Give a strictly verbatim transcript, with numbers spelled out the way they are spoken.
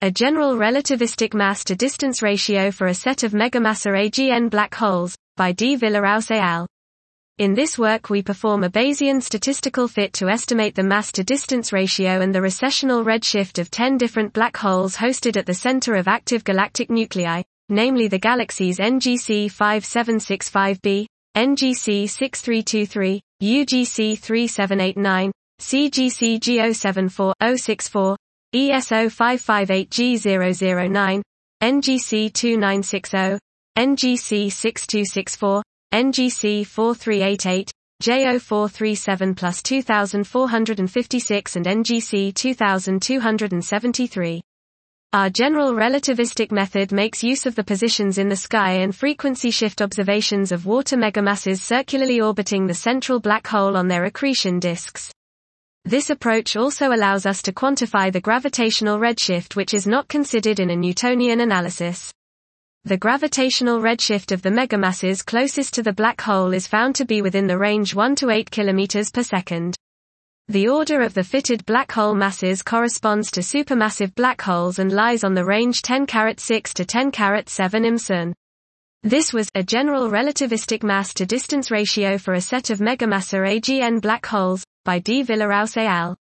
A general relativistic mass-to-distance ratio for a set of megamassa A G N black holes, by D. Villaraus et al. In this work we perform a Bayesian statistical fit to estimate the mass-to-distance ratio and the recessional redshift of ten different black holes hosted at the center of active galactic nuclei, namely the galaxies N G C five seven six five b, N G C six three two three, U G C three seven eight nine, C G C G zero seven four zero six four, E S zero five five eight G zero zero nine, N G C two nine six zero, N G C six two six four, N G C four three eight eight, J zero four three seven plus two thousand four hundred fifty-six and N G C two thousand two hundred seventy-three. Our general relativistic method makes use of the positions in the sky and frequency shift observations of water megamasses circularly orbiting the central black hole on their accretion disks. This approach also allows us to quantify the gravitational redshift, which is not considered in a Newtonian analysis. The gravitational redshift of the megamasses closest to the black hole is found to be within the range one to eight kilometers per second. The order of the fitted black hole masses corresponds to supermassive black holes and lies on the range ten to six to ten to seven imsun. This was a general relativistic mass-to-distance ratio for a set of megamassa A G N black holes, by D. Villaraus et al.